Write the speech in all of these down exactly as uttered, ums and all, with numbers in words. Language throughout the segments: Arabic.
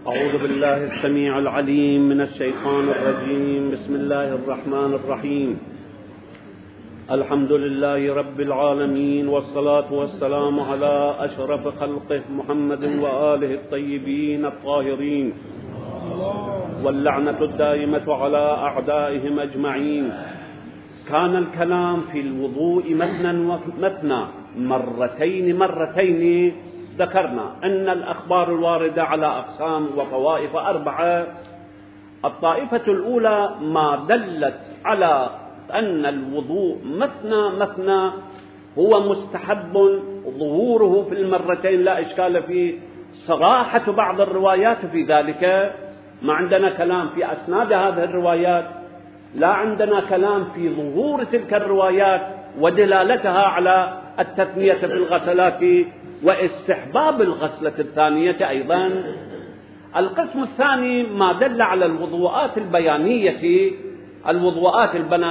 أعوذ بالله السميع العليم من الشيطان الرجيم. بسم الله الرحمن الرحيم. الحمد لله رب العالمين، والصلاة والسلام على أشرف خلقه محمد وآله الطيبين الطاهرين، واللعنة الدائمة على أعدائهم أجمعين. كان الكلام في الوضوء مثنى ومثنى مرتين مرتين. ذكرنا أن الأخبار الواردة على أقسام وطوائف أربعة. الطائفة الأولى ما دلت على أن الوضوء مثنى مثنى هو مستحب ظهوره في المرتين، لا إشكال فيه، صراحة بعض الروايات في ذلك. ما عندنا كلام في أسناد هذه الروايات، لا عندنا كلام في ظهور تلك الروايات ودلالتها على التثنية في الغسلات واستحباب الغسلة الثانية أيضا. القسم الثاني ما دل على الوضوءات البيانية، الوضوءات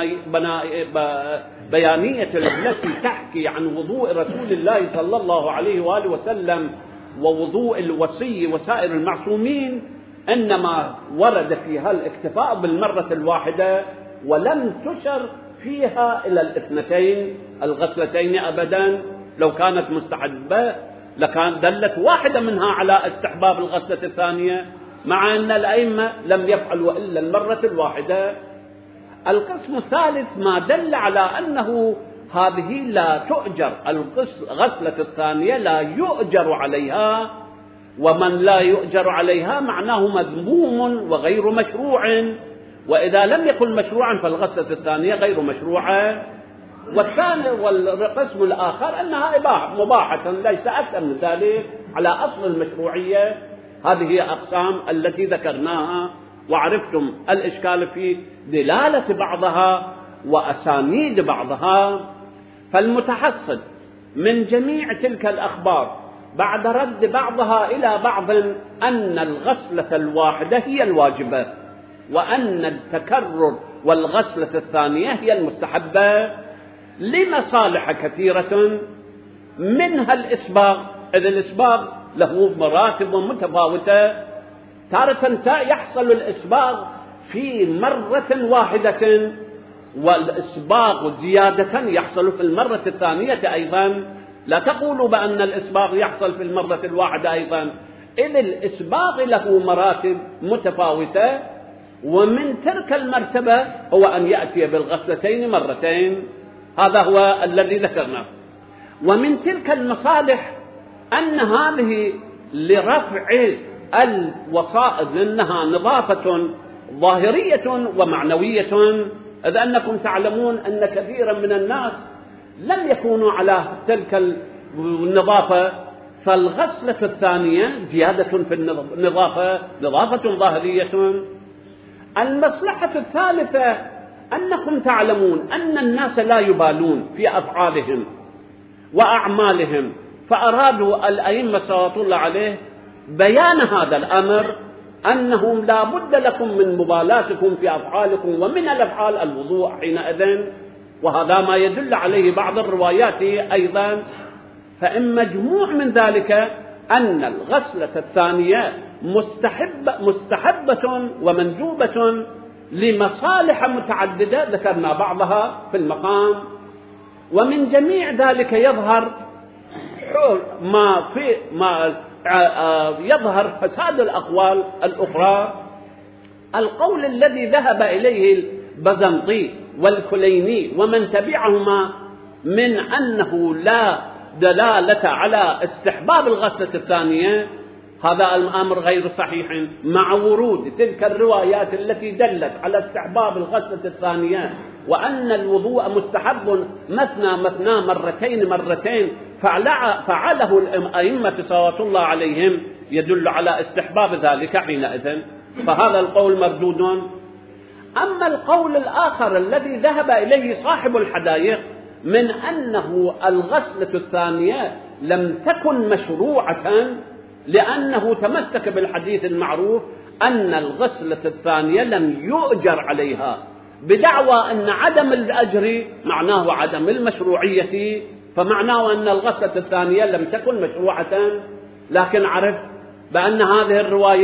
البيانية التي تحكي عن وضوء رسول الله صلى الله عليه وآله وسلم ووضوء الوصي وسائر المعصومين، إنما ورد فيها الاكتفاء بالمرة الواحدة، ولم تشر فيها إلى الاثنتين الغسلتين أبدا. لو كانت مستحبة لكان دلت واحدة منها على استحباب الغسلة الثانية، مع أن الأئمة لم يفعلوا إلا المرة الواحدة. القسم الثالث ما دل على أنه هذه لا تؤجر، الغسلة الثانية لا يؤجر عليها، ومن لا يؤجر عليها معناه مذموم وغير مشروع، وإذا لم يكن مشروعا فالغسلة الثانية غير مشروعة. والثاني والقسم الآخر أنها إباحة مباحة، ليس أكثر من ذلك، على أصل المشروعية. هذه هي أقسام التي ذكرناها، وعرفتم الإشكال في دلالة بعضها وأسانيد بعضها. فالمتحصل من جميع تلك الأخبار بعد رد بعضها إلى بعض أن الغسلة الواحدة هي الواجبة، وأن التكرر والغسلة الثانية هي المستحبة لمصالح كثيرة، منها الإسباغ، إذ الإسباغ له مراتب متفاوتة. تارة يحصل الإسباغ في مرة واحدة، والإسباغ زيادة يحصل في المرة الثانية أيضا. لا تقولوا بأن الإسباغ يحصل في المرة الواحدة أيضا، إذ الإسباغ له مراتب متفاوتة، ومن تلك المرتبة هو أن يأتي بالغسلتين مرتين. هذا هو الذي ذكرناه. ومن تلك المصالح أن هذه لرفع الوصائد، إنها نظافة ظاهرية ومعنوية، إذ أنكم تعلمون أن كثيرا من الناس لم يكونوا على تلك النظافة، فالغسلة الثانية زيادة في النظافة، نظافة ظاهرية. المصلحة الثالثة أنكم تعلمون أن الناس لا يبالون في أفعالهم وأعمالهم، فأرادوا الأئمة صلوات الله عليه بيان هذا الأمر، أنه لا بد لكم من مبالاتكم في أفعالكم، ومن الأفعال الوضوء حينئذ، وهذا ما يدل عليه بعض الروايات أيضا. فإن مجموع من ذلك أن الغسلة الثانية مستحبة, مستحبة ومندوبة لمصالح متعددة ذكرنا بعضها في المقام. ومن جميع ذلك يظهر ما في ما يظهر فساد الأقوال الأخرى. القول الذي ذهب إليه البزنطي والكليني ومن تبعهما من أنه لا دلالة على استحباب الغسلة الثانية، هذا الأمر غير صحيح، مع ورود تلك الروايات التي دلت على استحباب الغسلة الثانية، وأن الوضوء مستحب مثنى مثنى مرتين مرتين فعله الأئمة صلوات الله عليهم، يدل على استحباب ذلك حينئذ، فهذا القول مردود. أما القول الآخر الذي ذهب إليه صاحب الحدائق من أنه الغسلة الثانية لم تكن مشروعة، لأنه تمسك بالحديث المعروف أن الغسلة الثانية لم يؤجر عليها، بدعوى أن عدم الأجر معناه عدم المشروعية، فمعناه أن الغسلة الثانية لم تكن مشروعة. لكن عرف بأن هذه الرواية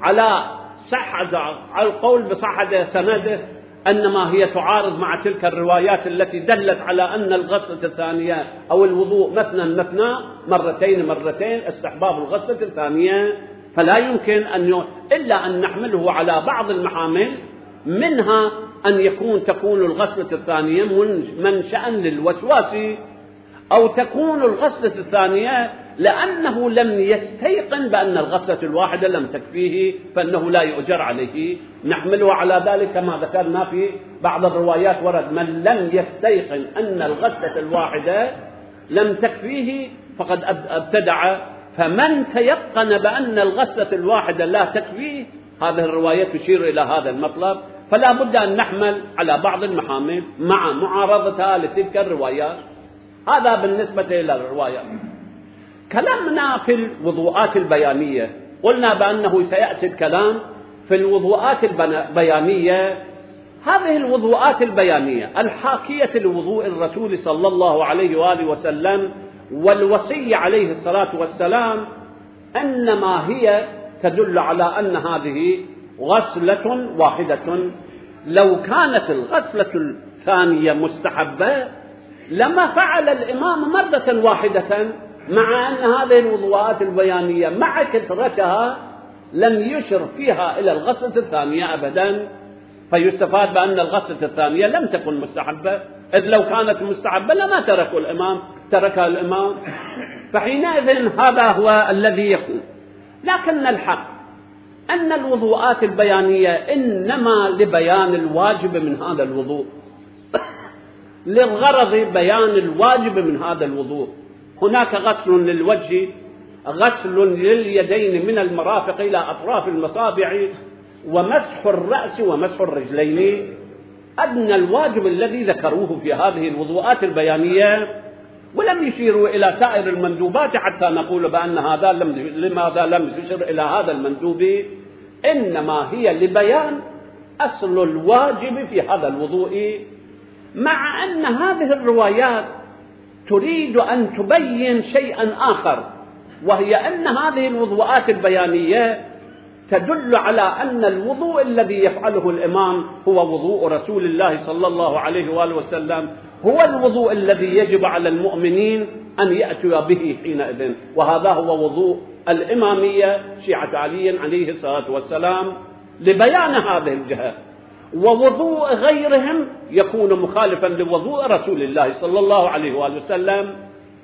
على صحة على القول بصحة سنده، أنما هي تعارض مع تلك الروايات التي دلت على أن الغسلة الثانية أو الوضوء مثنى مثنى مرتين مرتين استحباب الغسلة الثانية، فلا يمكن أن ي... إلا أن نحمله على بعض المحامل، منها أن يكون تكون الغسلة الثانية منشأ للوسواس، أو تكون الغسلة الثانية لأنه لم يستيقن بأن الغسلة الواحدة لم تكفيه فإنه لا يؤجر عليه. نحمله على ذلك كما ذكرنا في بعض الروايات ورد من لم يستيقن أن الغسلة الواحدة لم تكفيه فقد ابتدع، فمن تيقن بأن الغسلة الواحدة لا تكفيه هذه الرواية تشير إلى هذا المطلب، فلا بد أن نحمل على بعض المحامل مع معارضتها لتلك الروايات. هذا بالنسبة إلى الروايات. كلامنا في الوضوءات البيانية قلنا بأنه سيأتي الكلام في الوضوءات البيانية. هذه الوضوءات البيانية الحاكية لوضوء الرسول صلى الله عليه وآله وسلم والوصي عليه الصلاة والسلام، إنما هي تدل على أن هذه غسلة واحدة. لو كانت الغسلة الثانية مستحبة لما فعل الإمام مرة واحدة، مع أن هذه الوضوءات البيانية مع كثرتها لم يشر فيها إلى الغسلة الثانية أبدا، فيستفاد بأن الغسلة الثانية لم تكن مستحبة، إذ لو كانت مستحبة لما تركوا الإمام تركها الإمام، فحينئذ هذا هو الذي يكون. لكن الحق أن الوضوءات البيانية إنما لبيان الواجب من هذا الوضوء، للغرض بيان الواجب من هذا الوضوء. هناك غسل للوجه، غسل لليدين من المرافق إلى أطراف المصابع، ومسح الرأس ومسح الرجلين، أدنى الواجب الذي ذكروه في هذه الوضوءات البيانية، ولم يشيروا إلى سائر المندوبات حتى نقول بأن هذا لم لماذا لم يشير إلى هذا المندوب، إنما هي لبيان أصل الواجب في هذا الوضوء. مع أن هذه الروايات تريد أن تبين شيئا آخر، وهي أن هذه الوضوءات البيانية تدل على أن الوضوء الذي يفعله الإمام هو وضوء رسول الله صلى الله عليه وآله وسلم، هو الوضوء الذي يجب على المؤمنين أن يأتوا به حينئذ، وهذا هو وضوء الإمامية شيعة علي عليه الصلاة والسلام لبيان هذه الجهة. ووضوء غيرهم يكون مخالفا لوضوء رسول الله صلى الله عليه وآله وسلم.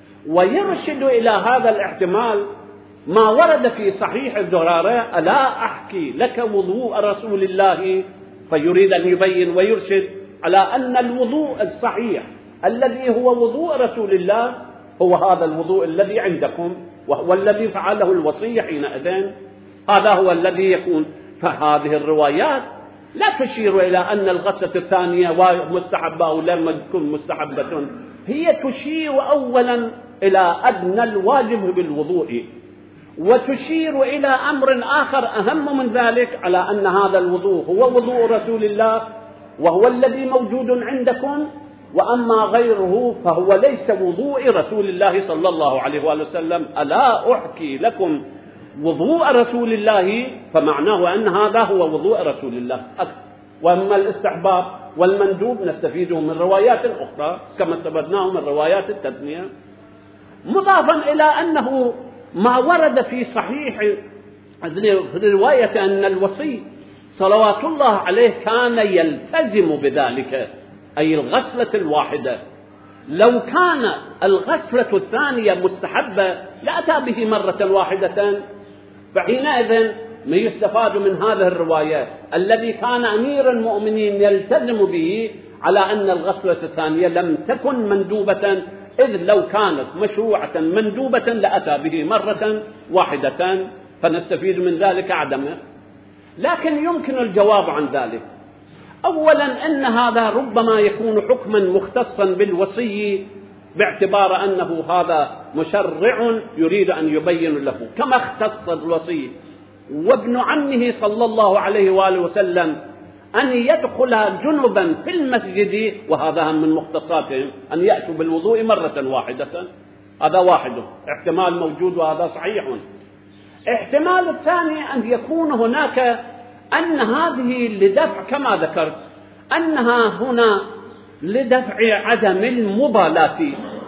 ويرشد إلى هذا الاحتمال ما ورد في صحيح الزرارة: ألا أحكي لك وضوء رسول الله، فيريد أن يبين ويرشد على أن الوضوء الصحيح الذي هو وضوء رسول الله هو هذا الوضوء الذي عندكم، وهو الذي فعله الوصي حينئذ، هذا هو الذي يكون. فهذه الروايات لا تشير إلى أن الغسلة الثانية مستحبة أو لم تكن مستحبة، هي تشير أولا إلى أدنى الواجب بالوضوء، وتشير إلى أمر آخر أهم من ذلك، على أن هذا الوضوء هو وضوء رسول الله وهو الذي موجود عندكم، وأما غيره فهو ليس وضوء رسول الله صلى الله عليه وآله وسلم. ألا أحكي لكم وضوء رسول الله، فمعناه أن هذا هو وضوء رسول الله. وأما الاستحباب والمندوب نستفيده من روايات أخرى كما استفدناه من روايات التثنية، مضافا إلى أنه ما ورد في صحيح في رواية أن الوصي صلوات الله عليه كان يلتزم بذلك، أي الغسلة الواحدة. لو كان الغسلة الثانية مستحبة لأتى به مرة واحدة، فحينئذ ما يستفاد من هذه الرواية الذي كان أمير المؤمنين يلتزم به على أن الغسلة الثانية لم تكن مندوبة، إذ لو كانت مشروعة مندوبة لأتى به مرة واحدة، فنستفيد من ذلك عدمه. لكن يمكن الجواب عن ذلك. أولا أن هذا ربما يكون حكما مختصا بالوصي، باعتبار أنه هذا مشرع يريد أن يبين له، كما اختص الوصي وابن عمه صلى الله عليه وآله وسلم أن يدخل جنبا في المسجد، وهذا من مختصاتهم أن يأتوا بالوضوء مرة واحدة. هذا واحد احتمال موجود وهذا صحيح. احتمال الثاني أن يكون هناك أن هذه لدفع كما ذكرت أنها هنا لدفع عدم المبالاة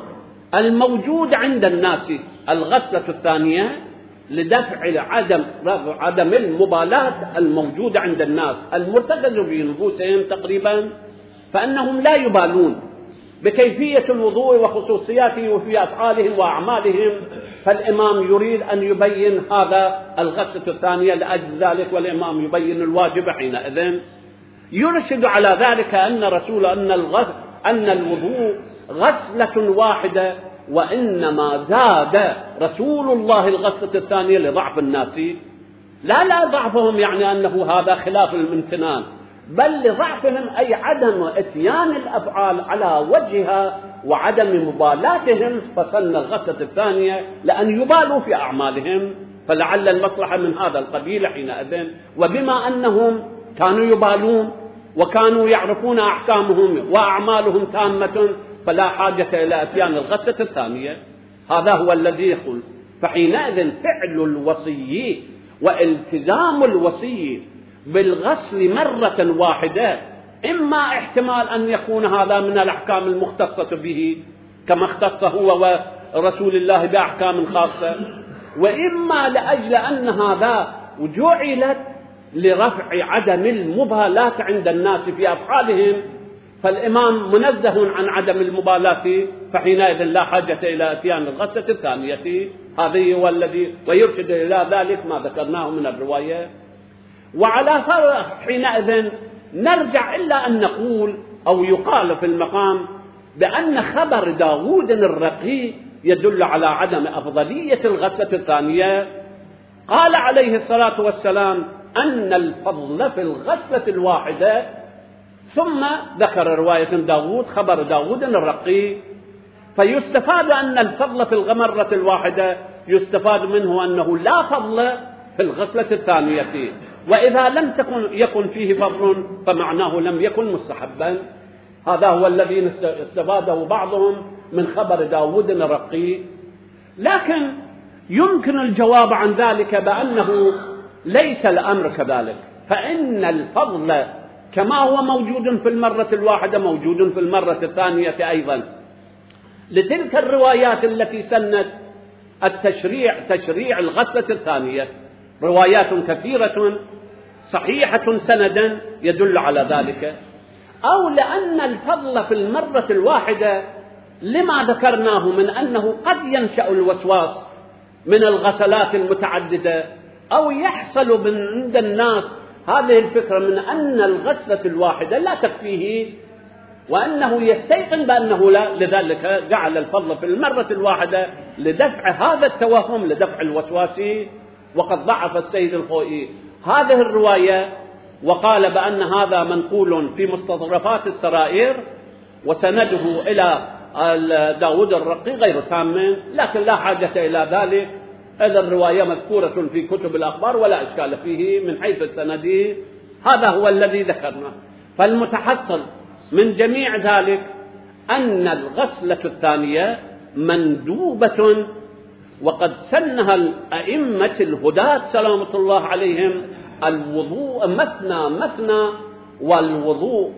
الموجود عند الناس. الغسلة الثانية لدفع عدم عدم المبالاة الموجود عند الناس المرتكز في نفوسهم تقريبا، فأنهم لا يبالون بكيفية الوضوء وخصوصياته وفي أفعالهم وأعمالهم، فالإمام يريد أن يبين هذا الغسلة الثانية لأجل ذلك، والإمام يبين الواجب حينئذ. يرشد على ذلك أن رسول أن الغسل أن الوضوء غسلة واحدة، وإنما زاد رسول الله الغسلة الثانية لضعف الناس، لا لا ضعفهم يعني أنه هذا خلاف الامتنان، بل لضعفهم أي عدم إتيان الأفعال على وجهها وعدم مبالاتهم، فسن الغسلة الثانية لأن يبالوا في أعمالهم، فلعل المصلحة من هذا القبيل حينئذ. وبما أنهم كانوا يبالون وكانوا يعرفون أحكامهم وأعمالهم تامة، فلا حاجة إلى أتيان الغسلة الثانية. هذا هو الذي يقول. فحينئذ فعل الوصي والتزام الوصي بالغسل مرة واحدة، إما احتمال أن يكون هذا من الأحكام المختصة به كما اختص هو ورسول الله بأحكام خاصة، وإما لأجل أن هذا جعلت لرفع عدم المبالاة عند الناس في أفعالهم، فالإمام منزه عن عدم المبالاة، فحينئذ لا حاجة إلى أتيان الغسلة الثانية. هذه هو الذي ويرشد إلى ذلك ما ذكرناه من الرواية. وعلى فرق حينئذ نرجع إلا أن نقول أو يقال في المقام بأن خبر داود الرقي يدل على عدم أفضلية الغسلة الثانية. قال عليه الصلاة والسلام أن الفضل في الغسلة الواحدة، ثم ذكر رواية داود خبر داود الرقي، فيستفاد أن الفضل في الغمرة الواحدة يستفاد منه أنه لا فضل في الغسلة الثانية، وإذا لم تكن يكن فيه فضل فمعناه لم يكن مستحبا. هذا هو الذي استفاده بعضهم من خبر داود الرقي. لكن يمكن الجواب عن ذلك بأنه ليس الأمر كذلك، فإن الفضل كما هو موجود في المرة الواحدة موجود في المرة الثانية أيضا، لتلك الروايات التي سنت التشريع تشريع الغسلة الثانية روايات كثيرة صحيحة سندا يدل على ذلك، أو لأن الفضل في المرة الواحدة لما ذكرناه من أنه قد ينشأ الوسواس من الغسلات المتعددة، أو يحصل من عند الناس هذه الفكرة من أن الغسلة الواحدة لا تكفيه، وأنه يستيقن بأنه لا، لذلك جعل الفضل في المرة الواحدة لدفع هذا التوهم لدفع الوسواس. وقد ضعف السيد الخوئي هذه الرواية وقال بأن هذا منقول في مستظرفات السرائر وسنده إلى داود الرقي غير تام، لكن لا حاجة إلى ذلك، هذا الرواية مذكورة في كتب الأخبار ولا إشكال فيه من حيث السند. هذا هو الذي ذكرنا. فالمتحصل من جميع ذلك أن الغسلة الثانية مندوبة، وقد سنها الأئمة الهداة سلامة الله عليهم الوضوء مثنى مثنى والوضوء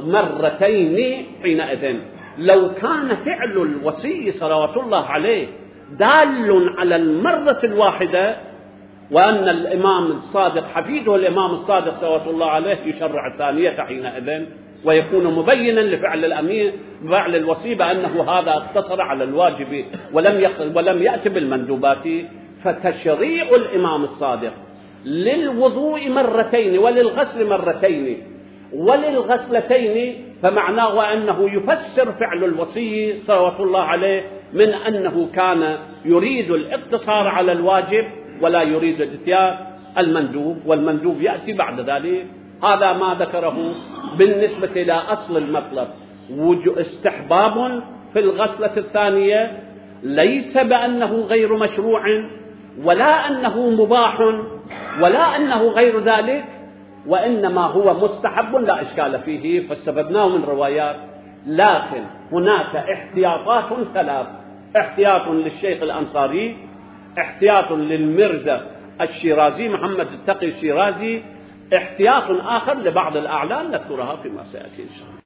مرتين. حينئذ لو كان فعل الوصي صلوات الله عليه دال على المرة الواحدة، وأن الإمام الصادق حفيده الإمام الصادق صلوات الله عليه يشرع الثانية حينئذ، ويكون مبينا لفعل الأمير فعل الوصي بأنه هذا اقتصر على الواجب ولم ولم يأتي بالمندوبات. فتشريع الإمام الصادق للوضوء مرتين وللغسل مرتين وللغسلتين فمعناه أنه يفسر فعل الوصي صلوات الله عليه من أنه كان يريد الاقتصار على الواجب ولا يريد اتيان المندوب، والمندوب يأتي بعد ذلك. هذا ما ذكره بالنسبة إلى أصل المطلب. استحباب في الغسلة الثانية ليس بأنه غير مشروع ولا أنه مباح ولا أنه غير ذلك، وإنما هو مستحب لا إشكال فيه، فاستفدناه من روايات. لكن هناك احتياطات ثلاث: احتياط للشيخ الأنصاري، احتياط للمرزا الشيرازي محمد التقي الشيرازي احتياط آخر لبعض الأعلام نذكرها فيما سيأتي إن شاء الله.